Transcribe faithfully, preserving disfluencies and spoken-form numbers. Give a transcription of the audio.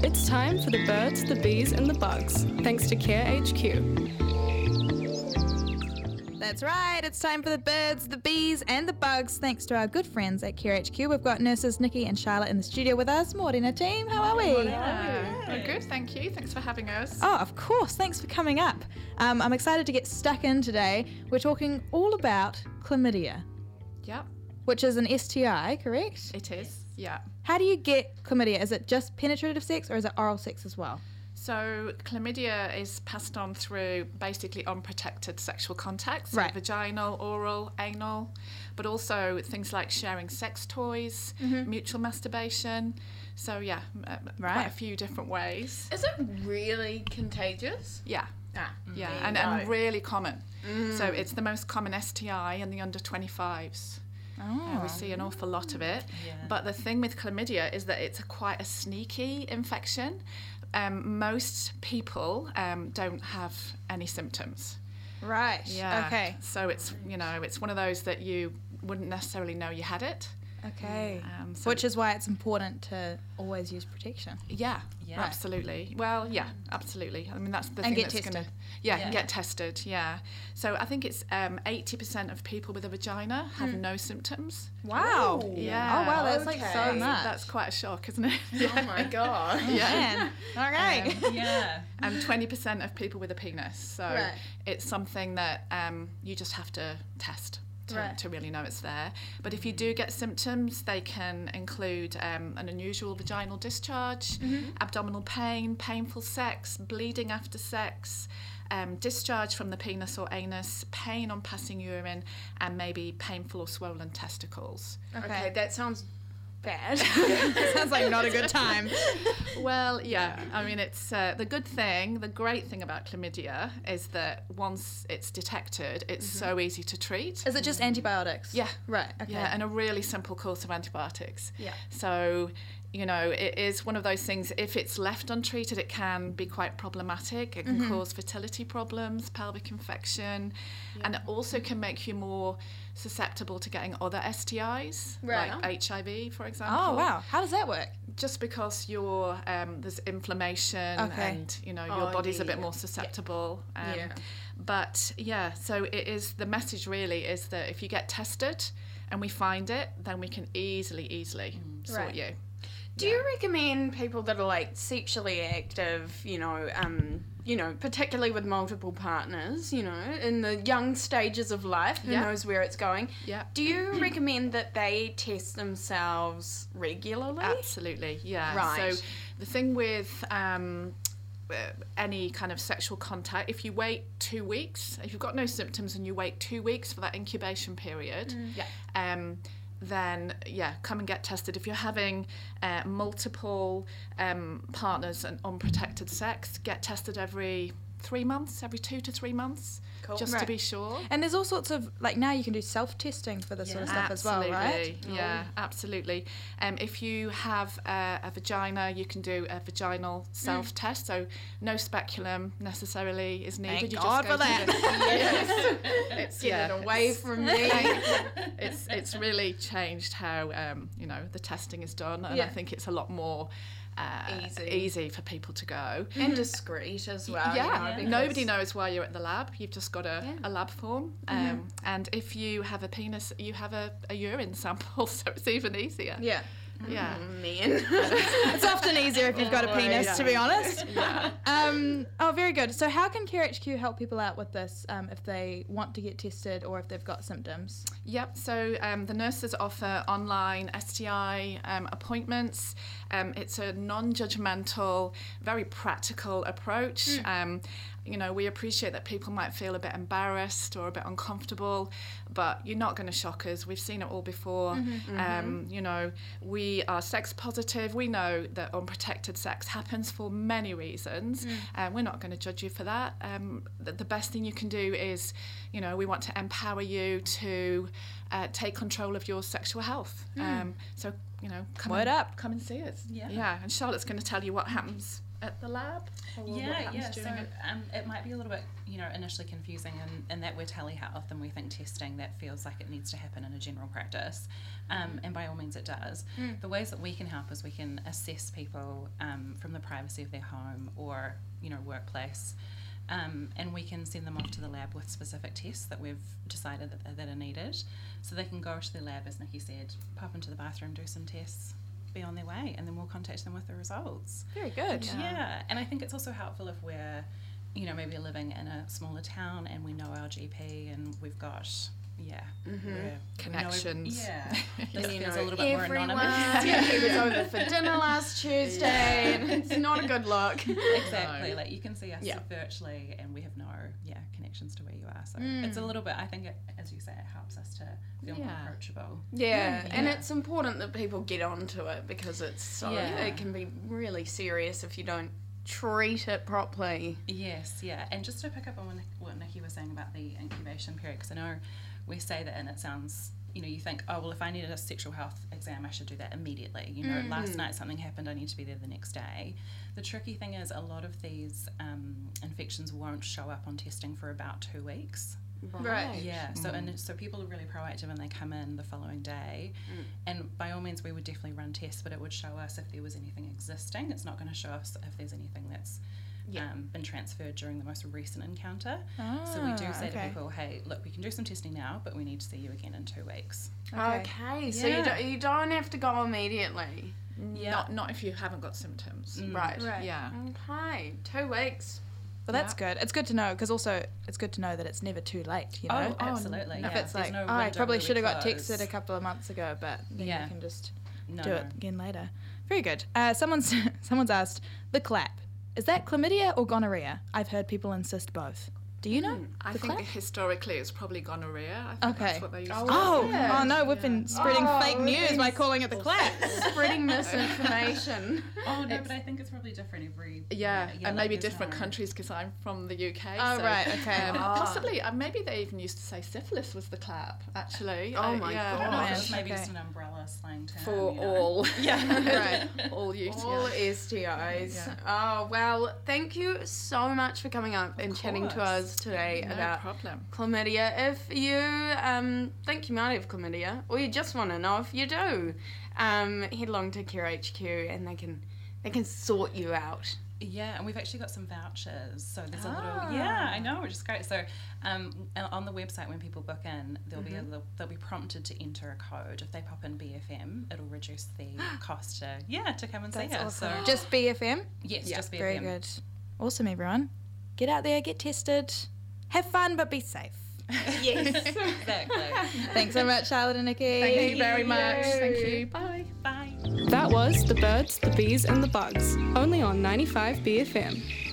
It's time for the birds, the bees and the bugs, thanks to Care H Q. That's right, it's time for the birds, the bees and the bugs, thanks to our good friends at Care H Q. We've got nurses Nikki and Charlotte in the studio with us. Morena team, how are we? Yeah. We're good, thank you. Thanks for having us. Oh, of course, thanks for coming up. Um, I'm excited to get stuck in today. We're talking all about chlamydia. Yep. Which is an S T I, correct? It is, yeah. How do you get chlamydia? Is it just penetrative sex or is it oral sex as well? So chlamydia is passed on through basically unprotected sexual contact, so right. vaginal, oral, anal, but also things like sharing sex toys, mm-hmm. mutual masturbation. So yeah, uh, right. quite a few different ways. Is it really contagious? Yeah. Ah, yeah, and, and really common. Mm. So it's the most common S T I in the under twenty-fives. Oh. Uh, we see an awful lot of it. Yeah. But the thing with chlamydia is that it's a quite a sneaky infection. Um, most people um, don't have any symptoms. Right. Yeah. Okay. So it's, you know, it's one of those that you wouldn't necessarily know you had it. Okay. Um, so Which is why it's important to always use protection. Yeah, yeah. absolutely. Well, yeah, absolutely. I mean, that's the and thing get that's going to... Yeah, yeah, and get tested, yeah. So I think it's um, eighty percent of people with a vagina have mm. no symptoms. Wow. Ooh. Yeah. Oh, wow, that's okay. like so much. That's quite a shock, isn't it? Oh, my God. Oh, yeah. All right. Um, yeah. And twenty percent of people with a penis. So right. it's something that um, you just have to test. To, right. to really know it's there. But if you do get symptoms, they can include um, an unusual vaginal discharge, mm-hmm. abdominal pain, painful sex, bleeding after sex, um, discharge from the penis or anus, pain on passing urine, and maybe painful or swollen testicles. Okay, okay that sounds bad. That sounds like not a good time. Well, yeah, I mean, it's uh, the good thing, the great thing about chlamydia is that once it's detected, it's mm-hmm. so easy to treat. Is it just antibiotics? Yeah. Right, okay. Yeah, and a really simple course of antibiotics. Yeah. So, you know, it is one of those things, if it's left untreated, it can be quite problematic. It can mm-hmm. cause fertility problems, pelvic infection, yeah. and it also can make you more susceptible to getting other S T Is, right. like H I V, for example. Oh, wow. How does that work? Just because you're, um, there's inflammation okay. and, you know, your oh, body's yeah. a bit more susceptible. Yeah. Um, yeah. But, yeah, so it is, the message really is that if you get tested and we find it, then we can easily, easily mm. sort right. you. Do yeah. you recommend people that are like sexually active, you know, um, you know, particularly with multiple partners, you know, in the young stages of life, who yeah. knows where it's going? Yeah. Do you recommend that they test themselves regularly? Absolutely, yeah. Right. So the thing with um, any kind of sexual contact, if you wait two weeks, if you've got no symptoms and you wait two weeks for that incubation period, Mm. yeah. um, then yeah, come and get tested. If you're having uh, multiple um, partners and unprotected sex, get tested every three months, every two to three months, cool. just right. to be sure. And there's all sorts of, like now you can do self-testing for this yeah. sort of stuff absolutely. as well, right? Yeah, oh. absolutely. Um, if you have a, a vagina, you can do a vaginal self-test, mm. so no speculum necessarily is needed. Thank you God just go for that. The, yes. It's, Get yeah, it away it's, from me. it's it's really changed how um, you know, the testing is done, and yeah. I think it's a lot more Uh, easy. easy for people to go. And discreet as well. Yeah, you know, because... nobody knows why you're at the lab. You've just got a, yeah. a lab form. Um, mm-hmm. And if you have a penis, you have a, a urine sample, so it's even easier. Yeah. Yeah. Oh, man. It's often easier if you've got a penis, yeah. to be honest. Yeah. Um, oh, very good. So how can Care H Q help people out with this um, if they want to get tested or if they've got symptoms? Yep, so um, the nurses offer online S T I um, appointments. Um, it's a non-judgmental, very practical approach. Mm. Um, you know, we appreciate that people might feel a bit embarrassed or a bit uncomfortable, but you're not going to shock us. We've seen it all before. Mm-hmm. Um, you know, we are sex positive. We know that unprotected sex happens for many reasons, mm. and we're not going to judge you for that. Um, the, the best thing you can do is, you know, we want to empower you to uh, take control of your sexual health. Mm. Um, so, you know, come Word and, up. come and see us. Yeah. Yeah, and Charlotte's going to tell you what happens at the lab? Or what Yeah, happens yeah. So during it? um, it might be a little bit, you know, initially confusing in, in that we're telehealth and we think testing that feels like it needs to happen in a general practice, um, and by all means it does. Mm. The ways that we can help is we can assess people um, from the privacy of their home or, you know, workplace, um, and we can send them off to the lab with specific tests that we've decided that, that are needed. So they can go to the lab, as Nikki said, pop into the bathroom, do some tests, be on their way, and then we'll contact them with the results. Very good. Yeah. yeah, and I think it's also helpful if we're, you know, maybe living in a smaller town and we know our G P and we've got, yeah, Mm-hmm. we're- Connections. We know, yeah, this You feels know, a little bit more everyone. anonymous. Yeah, he was over for dinner last Tuesday, and it's not a good look. Exactly, No. like you can see us Yeah. virtually and we have no, yeah, connections to where you are. So Mm. it's a little bit, I think, it, as you say, it helps us to feel more Yeah. approachable. Yeah, and Yeah. it's important that people get onto it because it's so Yeah. it can be really serious if you don't treat it properly. Yes, yeah, and just to pick up on what Nic- what Nikki was saying about the incubation period, because I know we say that and it sounds, you know, you think, oh, well, if I needed a sexual health exam, I should do that immediately. You know, last night something happened, I need to be there the next day. The tricky thing is a lot of these um, infections won't show up on testing for about two weeks. Right. Yeah, so and so people are really proactive and they come in the following day, Mm. and by all means we would definitely run tests, but it would show us if there was anything existing. It's not going to show us if there's anything that's Yeah. um, been transferred during the most recent encounter. Ah, So we do say okay. to people, hey, look, we can do some testing now, but we need to see you again in two weeks. Okay. Okay, so Yeah. you, don't, you don't have to go immediately. Yeah. Not not if you haven't got symptoms. Mm. Right. Right. Yeah. Okay, two weeks. Well, that's good. It's good to know because also it's good to know that it's never too late. You know, Oh, absolutely. if yeah. it's There's like, no oh, I window probably where we should have got close. texted a couple of months ago, but then Yeah. you can just No, do no. it again later. Very good. Uh, someone's someone's asked the clap. Is that chlamydia or gonorrhea? I've heard people insist both. Do you know? I the think clap? historically it's probably gonorrhea. I think Okay. that's what they used to Oh, Yeah. oh no, we've been spreading Oh, fake news by it's- calling it the clap. Spreading misinformation. Oh, no, but I think it's probably different every... Yeah, yeah and like maybe there's different no- countries because I'm from the U K. Oh, so, right, okay. Um, Ah. Possibly, uh, maybe they even used to say syphilis was the clap, actually. Oh Uh, my yeah, God. I'm not Oh, man. it's maybe Okay. just an umbrella slang term. For you know. all. Yeah. Right. all U T Is. All S T Is. Yeah. Oh, well, thank you so much for coming up and chatting to course. us today No about problem. chlamydia. If you um, think you might have chlamydia, or you just want to know if you do, um, head along to Care H Q and they can they can sort you out. Yeah, and we've actually got some vouchers. So there's a Ah. little, yeah, I know, which is great. So um, on the website, when people book in, they'll be Mm-hmm. able, they'll be prompted to enter a code. If they pop in B F M, it'll reduce the cost to, yeah, to come and see That's us. awesome. So Just B F M. yes, Yeah. just B F M. Very good. Awesome, everyone. Get out there, get tested, have fun, but be safe. Yes, exactly. Thanks so much, Charlotte and Nikki. Thank you very much. Thank you. Bye. Bye. That was The Birds, the Bees, and the Bugs, only on ninety-five B F M.